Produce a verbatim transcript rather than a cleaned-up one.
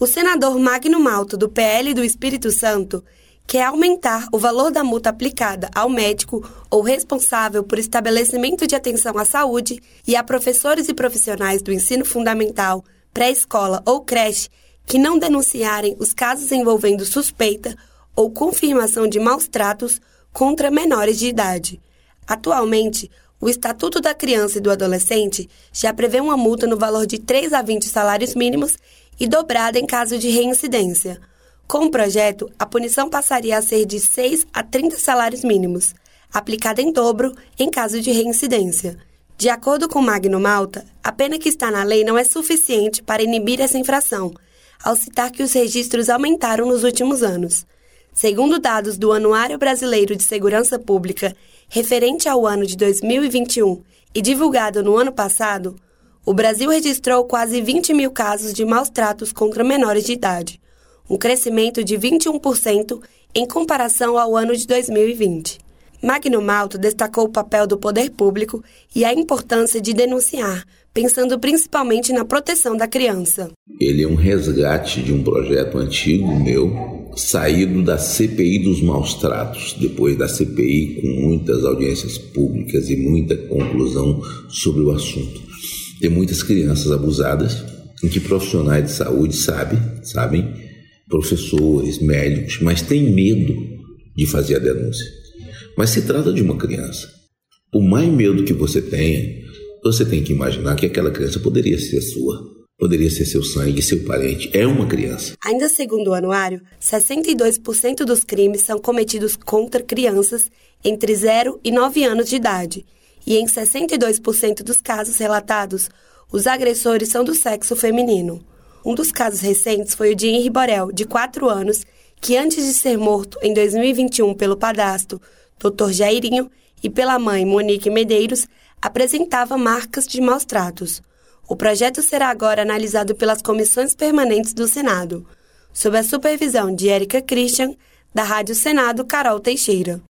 O senador Magno Malta, do P L do Espírito Santo, quer aumentar o valor da multa aplicada ao médico ou responsável por estabelecimento de atenção à saúde e a professores e profissionais do ensino fundamental, pré-escola ou creche que não denunciarem os casos envolvendo suspeita ou confirmação de maus-tratos contra menores de idade. Atualmente, o Estatuto da Criança e do Adolescente já prevê uma multa no valor de três a vinte salários mínimos e dobrada em caso de reincidência. Com o projeto, a punição passaria a ser de seis a trinta salários mínimos, aplicada em dobro em caso de reincidência. De acordo com Magno Malta, a pena que está na lei não é suficiente para inibir essa infração, ao citar que os registros aumentaram nos últimos anos. Segundo dados do Anuário Brasileiro de Segurança Pública, referente ao ano de dois mil e vinte e um e divulgado no ano passado, o Brasil registrou quase vinte mil casos de maus-tratos contra menores de idade, um crescimento de vinte e um por cento em comparação ao ano de dois mil e vinte. Magno Malta destacou o papel do poder público e a importância de denunciar, pensando principalmente na proteção da criança. Ele é um resgate de um projeto antigo meu, saído da C P I dos maus-tratos, depois da C P I com muitas audiências públicas e muita conclusão sobre o assunto. Tem muitas crianças abusadas, em que profissionais de saúde sabem, sabem, professores, médicos, mas têm medo de fazer a denúncia. Mas se trata de uma criança. Por mais medo que você tenha, você tem que imaginar que aquela criança poderia ser sua, poderia ser seu sangue, seu parente. É uma criança. Ainda segundo o anuário, sessenta e dois por cento dos crimes são cometidos contra crianças entre zero e nove anos de idade. E em sessenta e dois por cento dos casos relatados, os agressores são do sexo feminino. Um dos casos recentes foi o de Henri Borel, de quatro anos, que antes de ser morto em dois mil e vinte e um pelo padrasto, doutor Jairinho, e pela mãe, Monique Medeiros, apresentava marcas de maus-tratos. O projeto será agora analisado pelas comissões permanentes do Senado, sob a supervisão de Érica Christian, da Rádio Senado, Carol Teixeira.